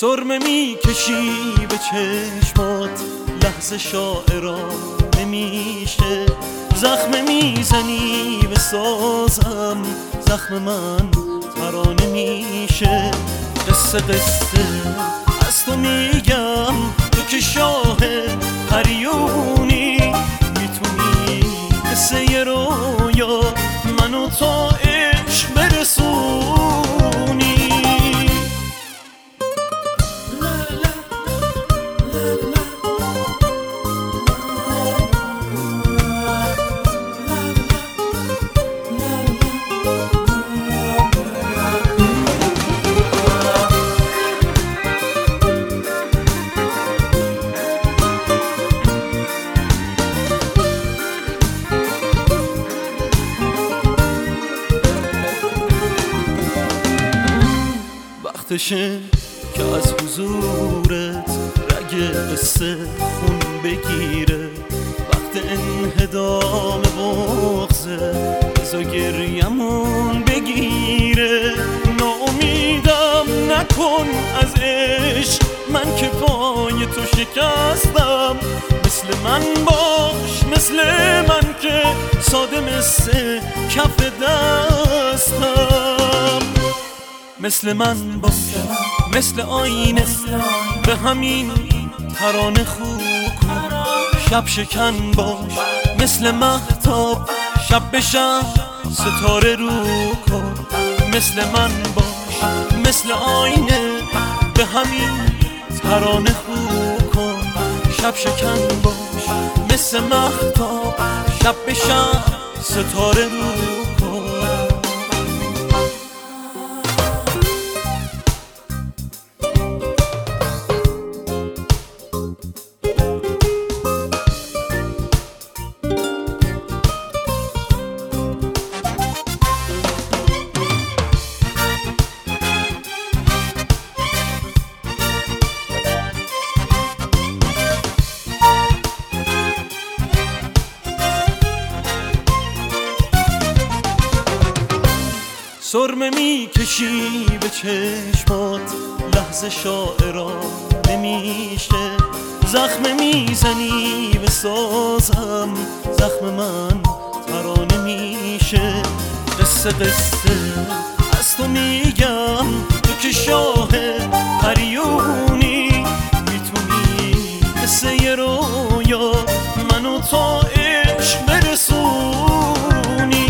سرمه میکشی به چشمات، لحظه شاعرا نمیشه. زخم میزنی به سازم، زخم من ترانه میشه. قصه از تو میگم، تو که شاه پریونی، میتونی قصه یه رویا منو تا عشق برسونی. وقتشه که از حضورت رگ قصه خون بگیره. وقت انهدام بغضه، بذار گریمون بگیره. ناامیدم نکن از عشق، من که پای تو شکستم. مثل من باش، مثل من که ساده مثل کف دستم. مثل من باش، مثل آینه به همین ترانه خوب کن. شب شکن باش، مثل مهتاب شب به شب ستاره رو کن. مثل من باش، مثل آینه به همین ترانه خوب کن. شب شکن باش، مثل مهتاب شب به شب ستاره رو کن. سرمه میکشی به چشمات، لحظه شاعرا نمیشه. زخم میزنی به سازم، زخم من ترانه میشه. قصه از تو میگم، تو که شاه پریونی، میتونی قصه یه رویا منو تا عشق برسونی.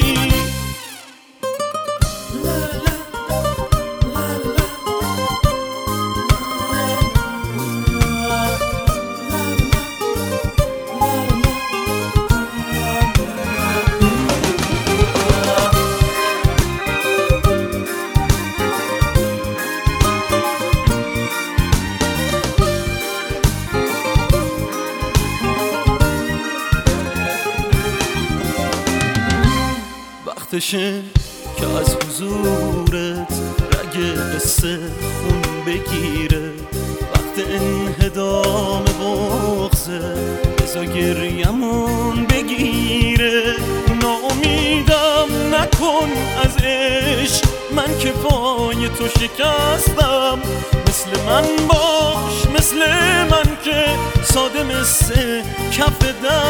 وقتشه که از حضورت رگ قصه خون بگیره. وقت انهدام بغضه، بذار گریمون بگیره. ناامیدم نکن از عشق، من که پای تو شکستم. مثل من باش، مثل من که ساده مثل کف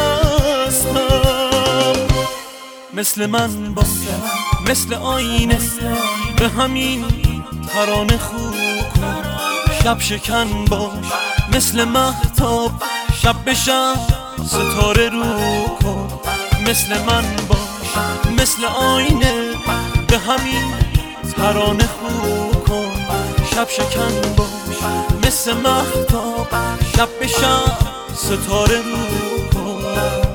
دستم. مثل من باش، مثل آینه به همین ترانه خوب کن. شب شکن باش، مثل مهتاب شب به شب ستاره رو کن. مثل من باش، مثل آینه به همین ترانه خوب کن. شب شکن باش، مثل مهتاب شب به شب ستاره رو کن.